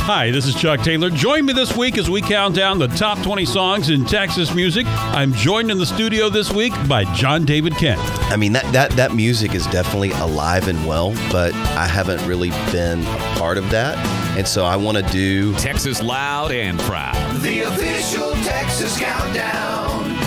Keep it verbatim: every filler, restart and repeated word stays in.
Hi, this is Chuck Taylor. Join me this week as we count down the top twenty songs in Texas music. I'm joined in the studio this week by John David Kent. I mean, that, that, that music is definitely alive and well, but I haven't really been a part of that. And so I want to do Texas Loud and Proud. The official Texas Countdown.